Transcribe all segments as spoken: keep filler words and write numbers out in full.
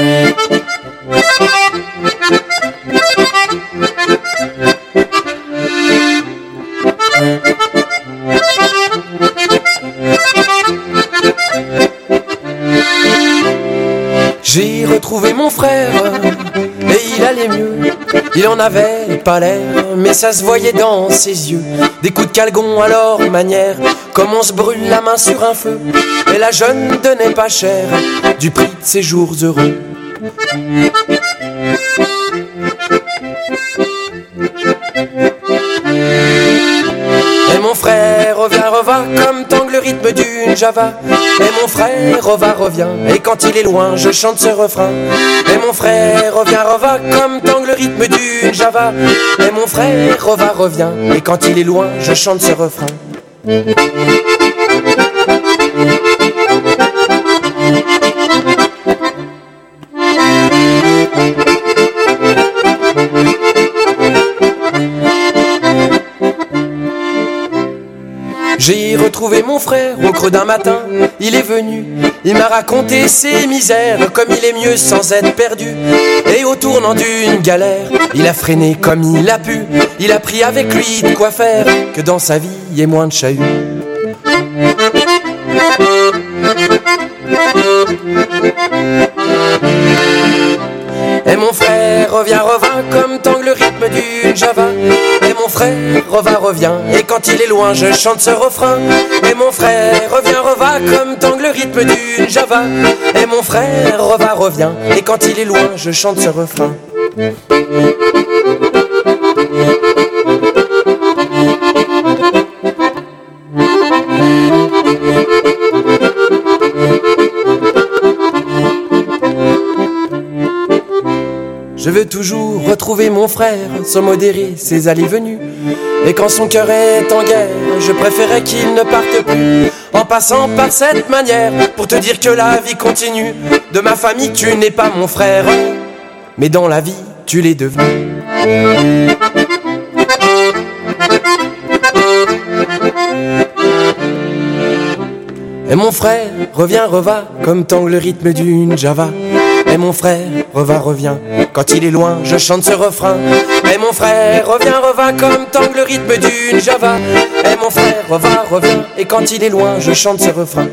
J'ai retrouvé mon frère, et il allait mieux. Il en avait pas l'air, mais ça se voyait dans ses yeux. Des coups de calgon à leur manière, comme on se brûle la main sur un feu. Et la jeune ne donnait pas cher du prix de ses jours heureux. Et mon frère revient, reva, comme tangue le rythme d'une java. Et mon frère reva, revient, et quand il est loin, je chante ce refrain. Et mon frère revient, reva, comme tangue le rythme d'une java. Et mon frère reva, revient, et quand il est loin, je chante ce refrain. J'ai retrouvé mon frère au creux d'un matin, il est venu, il m'a raconté ses misères, comme il est mieux sans être perdu. Et au tournant d'une galère, il a freiné comme il a pu, il a pris avec lui de quoi faire, que dans sa vie il y ait moins de chahut. Et mon frère revient, revint, comme tangue le rythme d'une java. Et mon frère revint, revient, et quand il est loin, je chante ce refrain. Et mon frère revient, revint, comme tangue le rythme d'une java. Et mon frère revint, revient, et quand il est loin, je chante ce refrain. Je veux toujours retrouver mon frère, sans modérer ses allées-venues. Et quand son cœur est en guerre, je préférais qu'il ne parte plus. En passant par cette manière, pour te dire que la vie continue. De ma famille, tu n'es pas mon frère, mais dans la vie, tu l'es devenu. Et mon frère revient, reva, comme tangue le rythme d'une java. Et mon frère reva, revient, quand il est loin, je chante ce refrain. Et mon frère revient, reva, comme tangue le rythme d'une java. Et mon frère reva, revient, et quand il est loin, je chante ce refrain.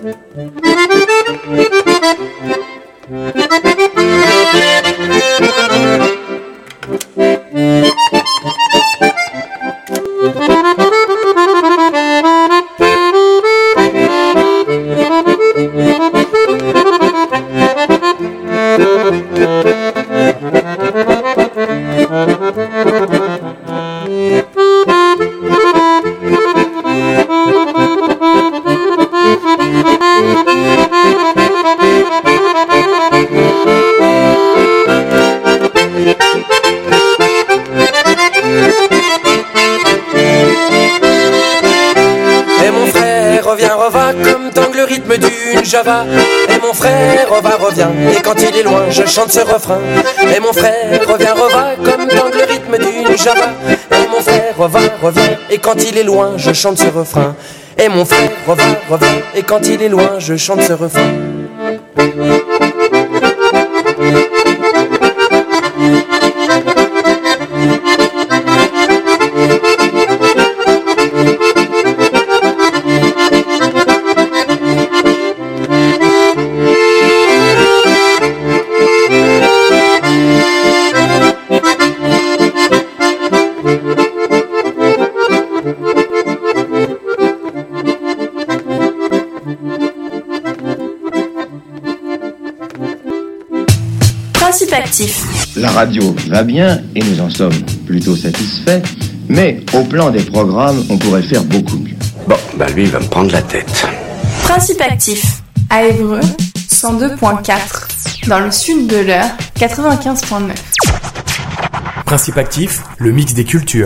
Java. Et mon frère reva, revient, et quand il est loin, je chante ce refrain. Et mon frère revient, reva, comme tangue le rythme d'une java. Et mon frère reva, revient, et quand il est loin, je chante ce refrain. Et mon frère reva, revient, et quand il est loin, je chante ce refrain. La radio va bien et nous en sommes plutôt satisfaits, mais au plan des programmes, on pourrait faire beaucoup mieux. Bon, bah lui, il va me prendre la tête. Principe actif, à Évreux, cent deux virgule quatre, dans le sud de l'Eure, quatre-vingt-quinze virgule neuf. Principe actif, le mix des cultures.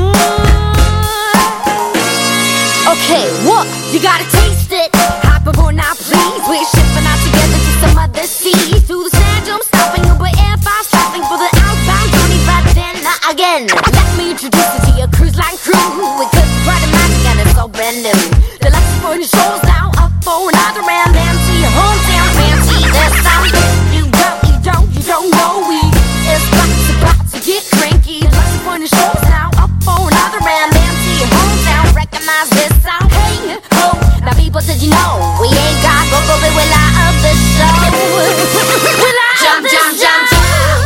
Okay, what? You gotta taste it. Hop aboard more now, please. We're shipping out together to some other seas. Through the sand dunes, stopping Uber Air five, stopping for the outbound journey. But then again, let me introduce you to your cruise line crew. We could ride a magic and it's so brand new. The lessons for the show's now up for another round. Empty your hometown, fancy this sound. You don't, you don't, you don't know we. It's about to, about to get cranky. The lessons for the show's now up for another round. Empty your hometown, recognize this sound. Hey, ho, now people, did you know we ain't got go go we light up the show. We light jump, up jump, jump, jump.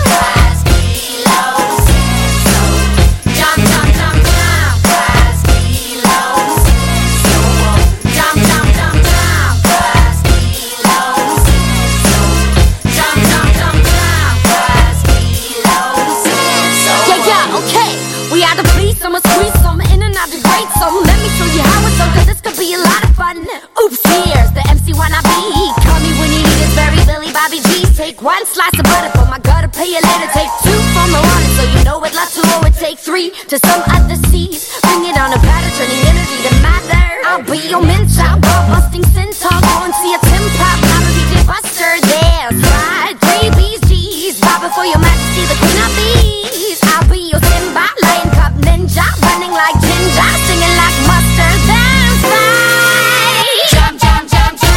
Take one slice of butter for my gutter, pay you later. Take two from the water, so you know it lots to over. Take three to some other seas. Bring it on a platter, turning energy to matter. I'll be your mentor, ball busting centaur. Go and see a Tim Pop, not a D J Buster. There's right, three B's G's. Bow before your majesty, the queen of bees. I'll be your Simba, lion cub ninja. Running like ginger, singing like mustard. That's right. Jump, jump, jump, jump.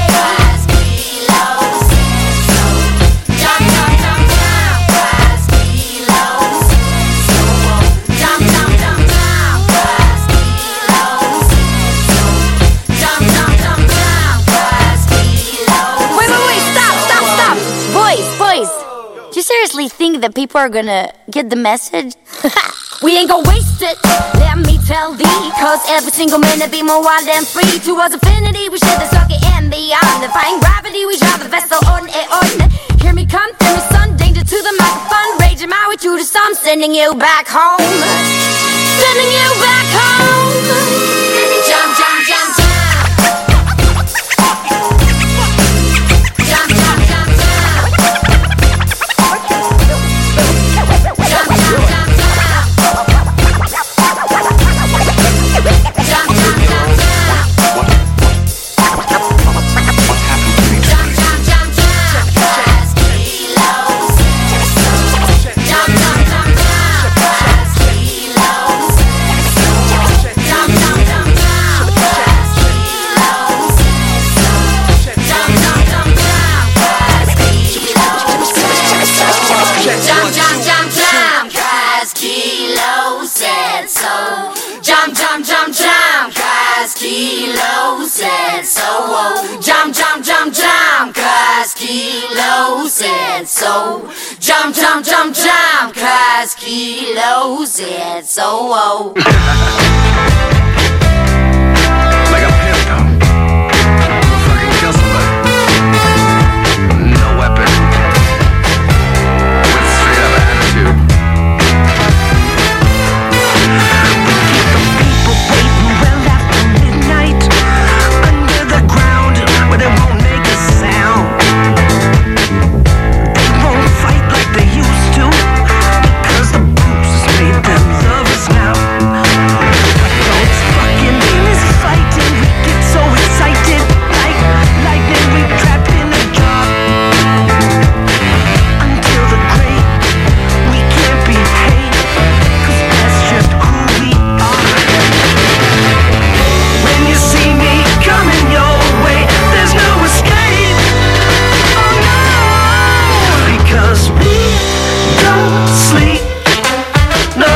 Seriously think that people are gonna get the message? We ain't gonna waste it, let me tell thee. Cause every single minute be more wild and free. Towards infinity we share the circuit and beyond. Defying gravity we drive the vessel on and on. Hear me come, through the sun, danger to the microphone. Raging my way through the storm, sending you back home. Sending you back home. Jump, jump, jump, jump. Kilo said so. Oh. Jump, jump, jump, jump, cause Kilo said so. Jump, jump, jump, jump, cause Kilo said so. Oh. Like a pimp, though. We'll fucking kill somebody. No weapon. With straight up attitude. Where they won't make a sound. They won't fight like they used to, because the booze made them lovers now. But those fucking demons fighting, we get so excited, like lightning we trapped in a jar. Until the great, we can't be hated, cause that's just who we are. When you see me coming your way, there's no escape, oh no, because we don't sleep, no,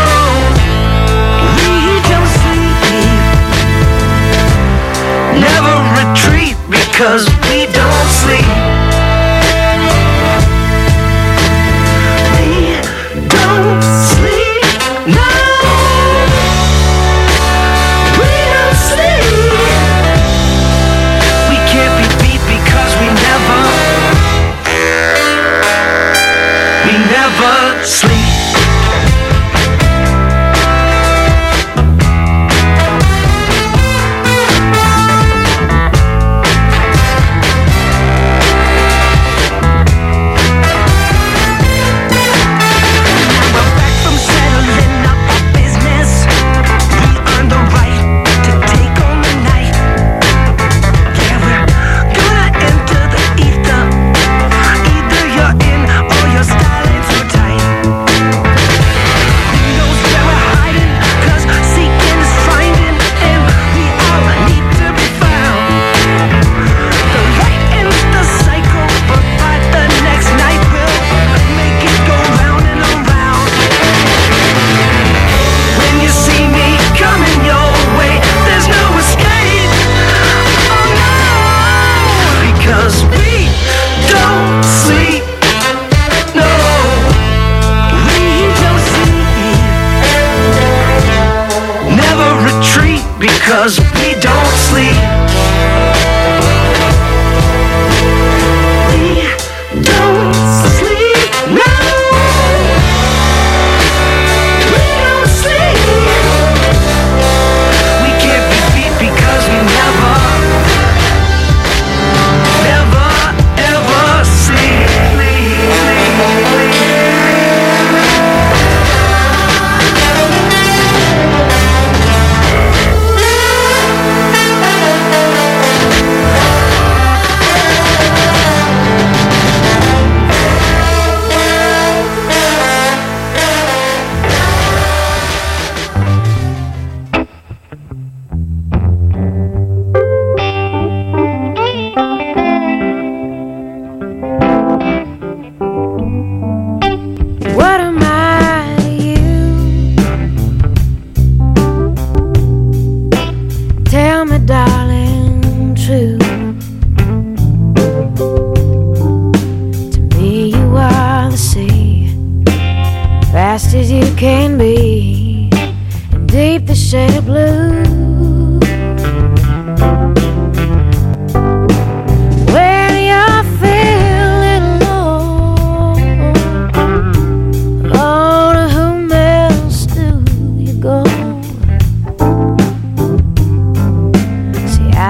we don't sleep, never retreat, because we don't sleep, we don't sleep, no, we don't sleep. We can't be beat because we never, we never sleep.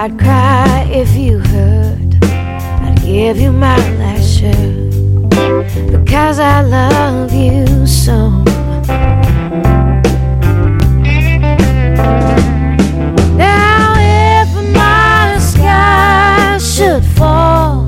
I'd cry if you hurt. I'd give you my last shirt because I love you so. Now if my sky should fall,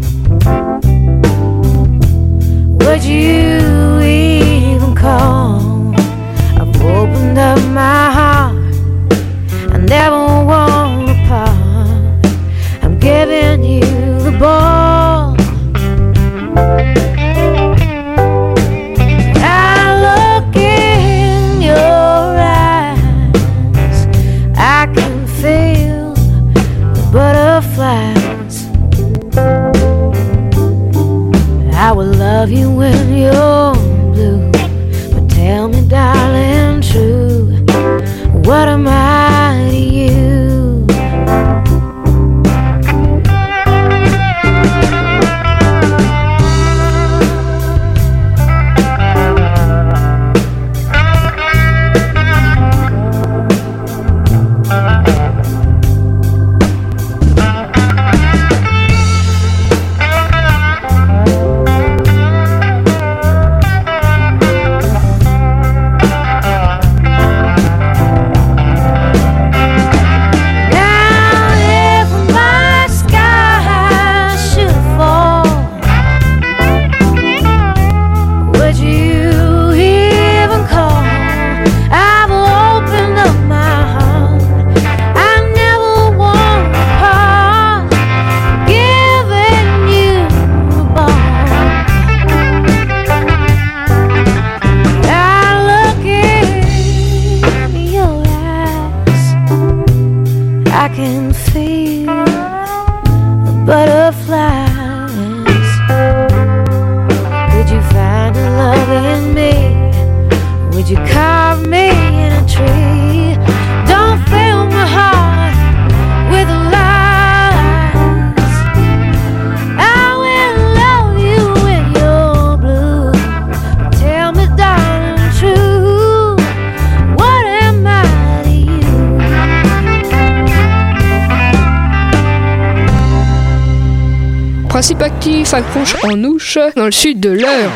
would you even call? I've opened up my heart, I never want to part. I'm giving you the ball. I look in your eyes, I can feel the butterflies. I will love you when you're blue, but tell me, darling, true, what am I to you? Principe actif accroche en ouche dans le sud de l'Eure.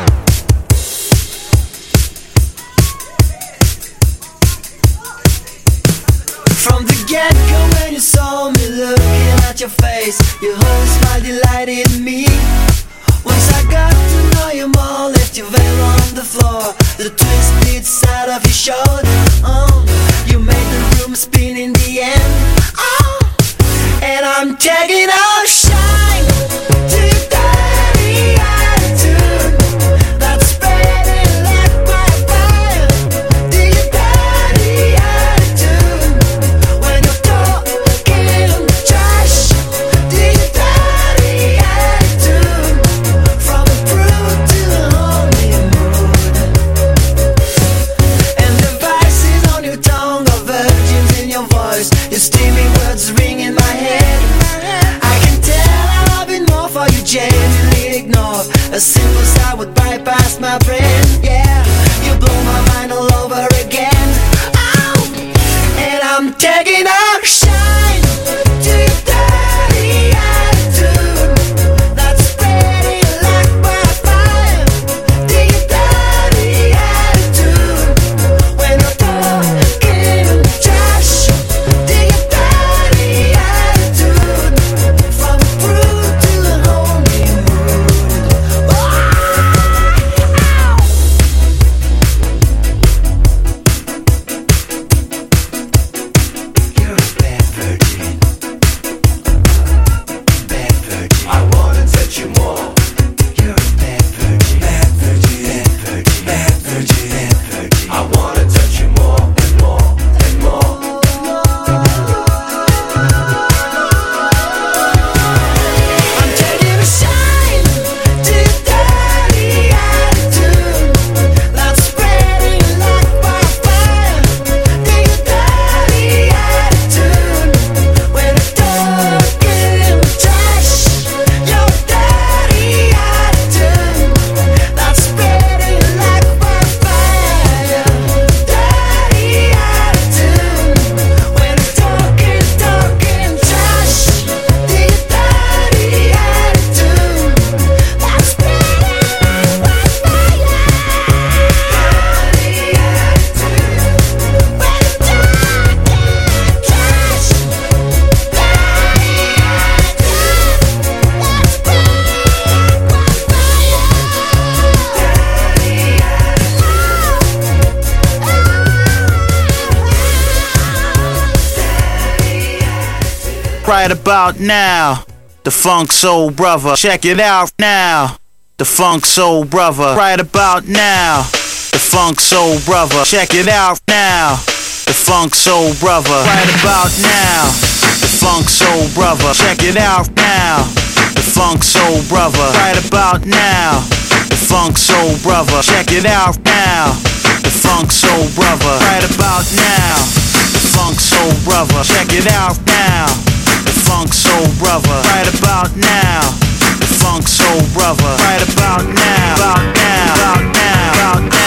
From the get-go when you saw me looking at your face, your whole smile delighted me. Once I got to know you more, left your veil on the floor, the twisted side of your shoulder. Oh, you made the room spin in the end. Oh, and I'm taking a shine to your dirty attitude that's spreading like wildfire. To your dirty attitude when you're talking trash. To your dirty attitude from the brute to the honeymoon. And the vices on your tongue are virgins in your voice. Your steamy words ring in my head. I can tell I've been more for you, genuinely ignore a simple sound would bypass my brain. Yeah, you blow my mind all over again. Oh, and I'm taking a shine to your dirty attitude that's spreading like wildfire. To your dirty attitude when you're talking trash. To your dirty attitude from the fruit to the honeymoon. Oh! right about now. The Funk Soul Brother, check it out now. The Funk Soul Brother, right about now. The Funk Soul Brother, check it out now. The Funk Soul Brother, right about now. The Funk Soul Brother, check it out now. The Funk Soul Brother, right about now. The Funk Soul Brother, check it out now. The Funk Soul Brother, right about now. The Funk Soul Brother, check it out now. The Funk Soul Brother, right about now. The Funk Soul Brother, right about now. About now, about now, about now.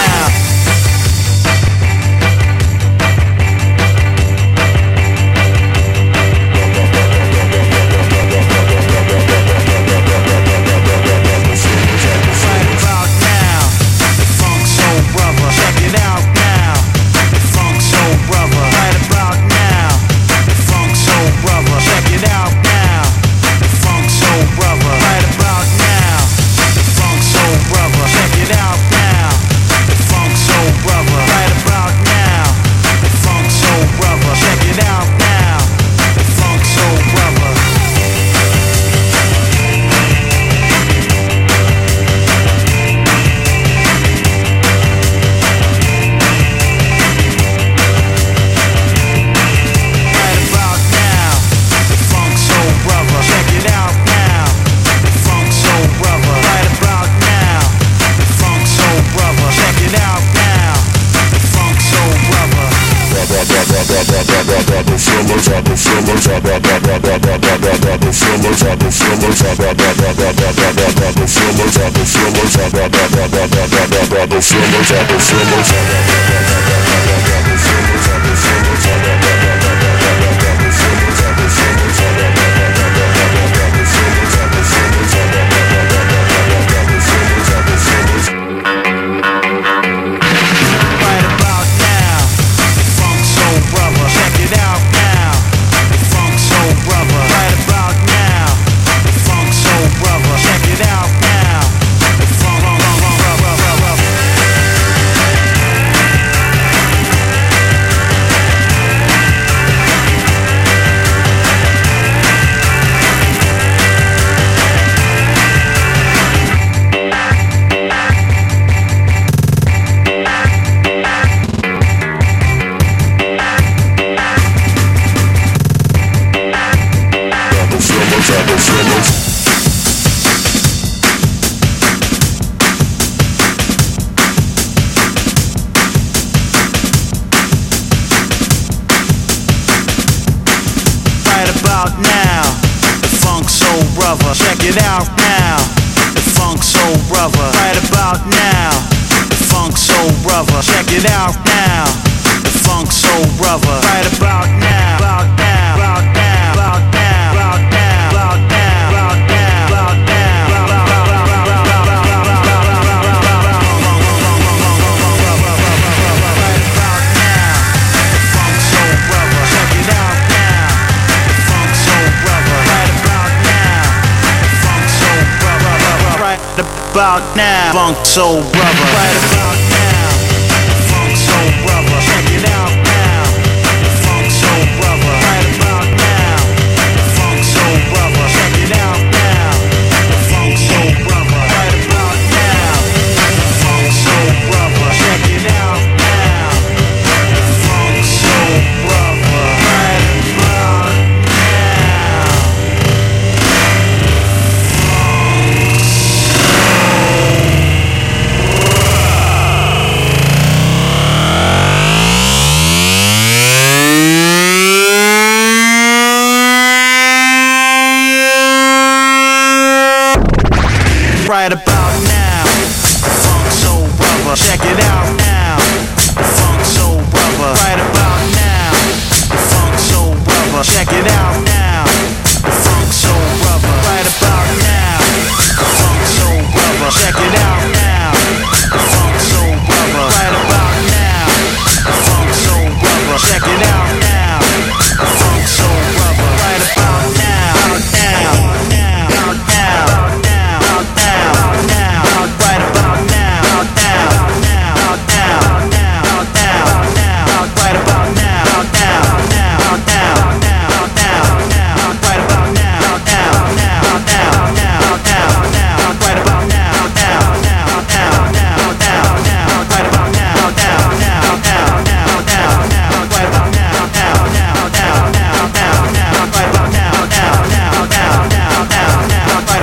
About now, Funk Soul Brother, right about now. Funk Soul Brother, check it out now. Funk Soul Brother, right about now. Funk Soul Brother, check it out now. Funk Soul Brother, right about now. Funk Soul Brother, check it out now. Funk Soul Brother, right about now.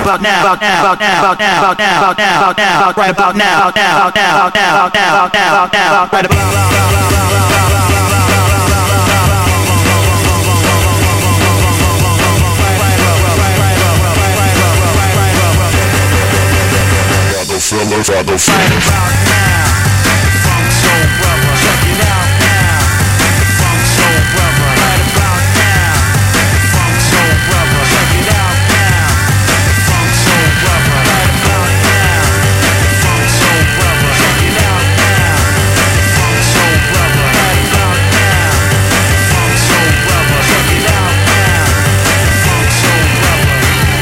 about now, about now, about now, about now, about now, about now, about now, right about now, about now, about now, about now, about now, about now, about now, right about Fellas, I don't feel right about now. Funk Soul Brother, check it out now. Funk Soul Brother, right about now. Funk Soul Brother, check it out now. Funk Soul Brother, right about now. Funk Soul Brother, check it out now. Funk Soul Brother, right about now. Funk Soul Brother, check it out now. Funk Soul Brother.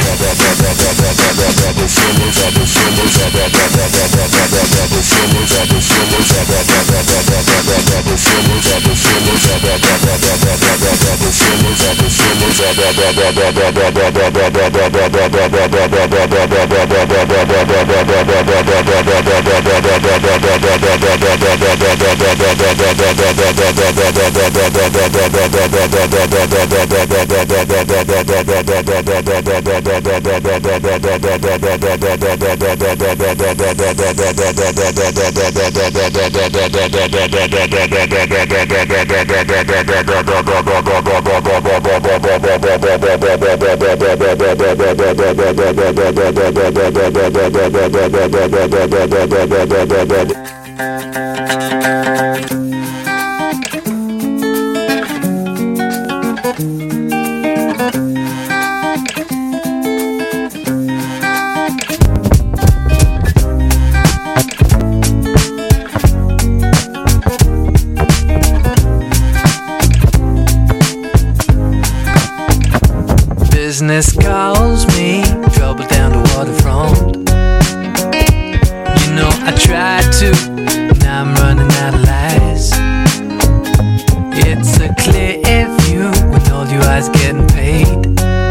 Business calls me, trouble down the waterfront. You know I tried to, now I'm running out of lies. It's a clear view with all you eyes getting paid.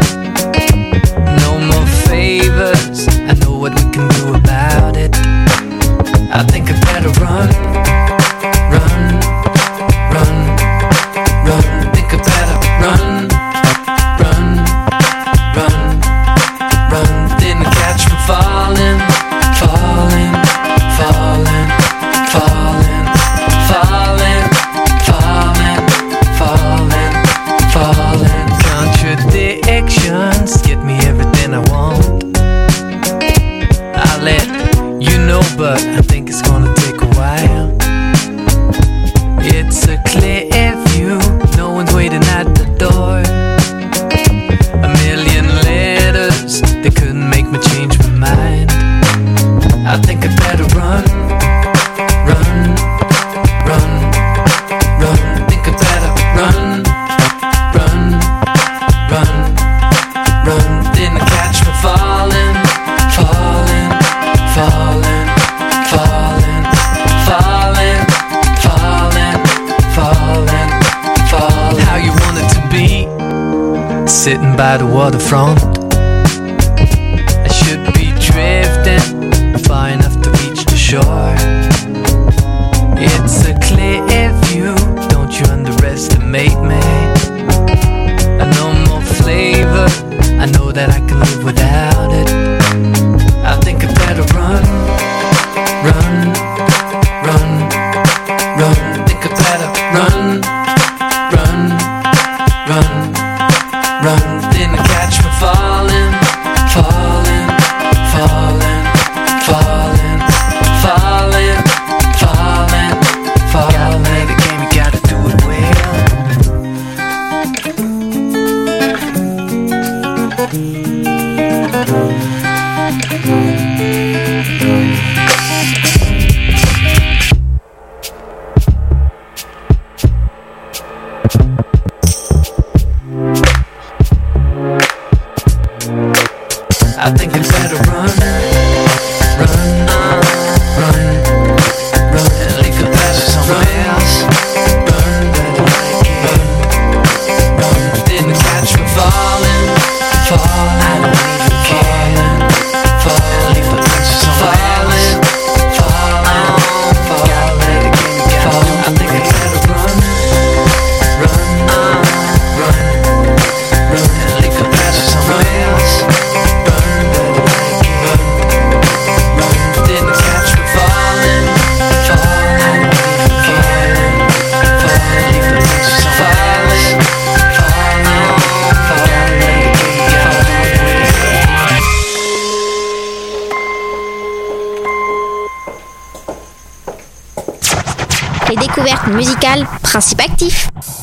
No more favors, I know what we can do about it. I think I better run, run, run, run. Think I better run, run, run, run. Didn't catch me falling, falling, falling, falling, falling, falling, falling, falling. Contradictions get me everything I want. I'll let you know, but I think it's gonna take a while. It's a clear view, no one's waiting at the door. A million letters, they couldn't make me change my mind. I think I better run, run, run, run. Think I better run, run, run, run. Didn't catch me falling, falling, falling, falling, falling, falling, falling, falling. How you want it to be, sitting by the waterfront. I should be drifting far enough to reach the shore. It's a clear view, don't you underestimate me. I know more flavor, I know that I can live without it. I think I better run, run, run, run. Think I better run, run, run, run. Didn't catch me falling, falling, falling, falling, falling, falling, falling. Gotta play the game, you gotta do it well. I think I better run, run, run, run, and leave the past for someone else. Run, run, run. Didn't catch me falling, falling. I don't even care. Falling, leave the past for someone else. Falling, falling, falling. I think I better run, run, run, run, and leave the past for someone else. Run, musical Principe Actif.